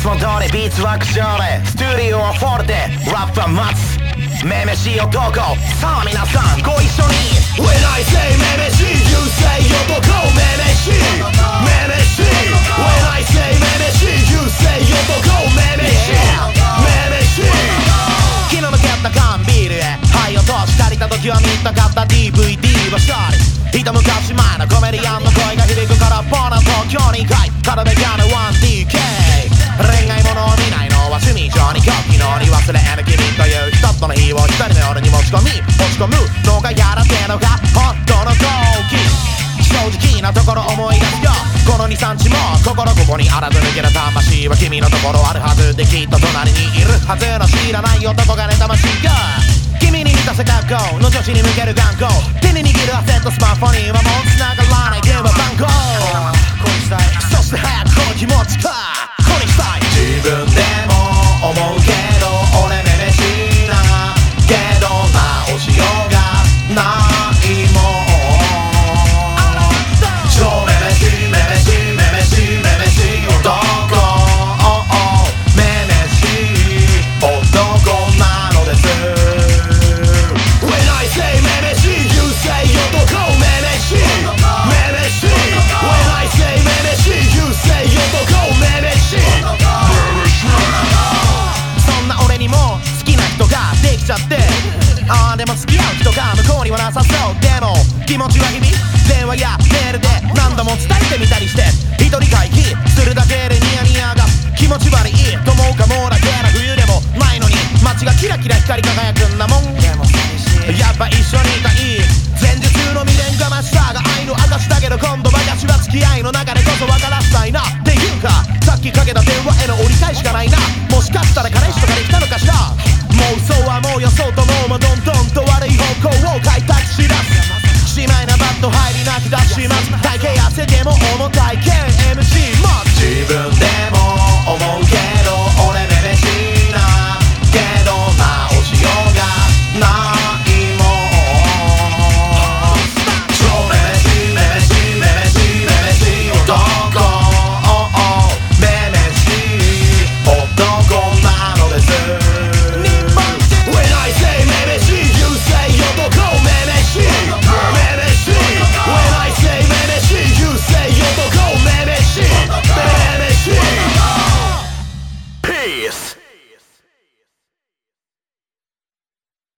も通りビーツは苦情でスタジオはフォルテラップは待つめめしい男さあ皆さんご一緒に When I say めめしい You say 男めめしいめめしい When I say めめしい You say 男めめしいめめしい気の抜けた缶ビールへはい落とし借りた時は見たかった DVD は処理一昔前のコメディアンの声が響くからボナ東京に帰ったらめギャル 1DK 恋愛物を見ないのは趣味上に狂気のに忘れ得ぬ君という一つの日を一人の夜に持ち込み落ち込むのがやらせのが本当の動機正直なところ思い出すよこの 2,3 日も心ここにあらず抜けた魂は君のところあるはずできっと隣にいるはずの知らない男がね魂が君に似た背格好の女子に向ける眼光手に握るアセットスマホにはもう繋がらない電話番号そして早くこの気持ちかこれしたい自分でも思うけど俺めめしいなけど直しようがないもん超めめしいめめしいめめしいめめしい男めめしい男なのですWhen I say めめしい You say 男めめしいめめしい When I say めめしい You say 男めめしいそんな俺にも好きな人ができちゃってああでも付き合う人が向こうにはなさそうでも気持ちは日々電話やメールで何度も伝えてみたりして一人会議するだけでニヤニヤが気持ち悪いと思うかもだけな冬でもないのに街がキラキラ光り輝くんだもんやっぱ一緒にいたい前日の未練が増したが愛の証だけど今度は私は付き合いの中でこそ分からしたいなっていうかさっきかけた電話への折り返しかないなもしかしたら彼氏とかできたのかしらもうそうはもうよそうともうどんどんと悪い方向を開拓しだすしまいなバット入り泣き出します体型痩せても重たい系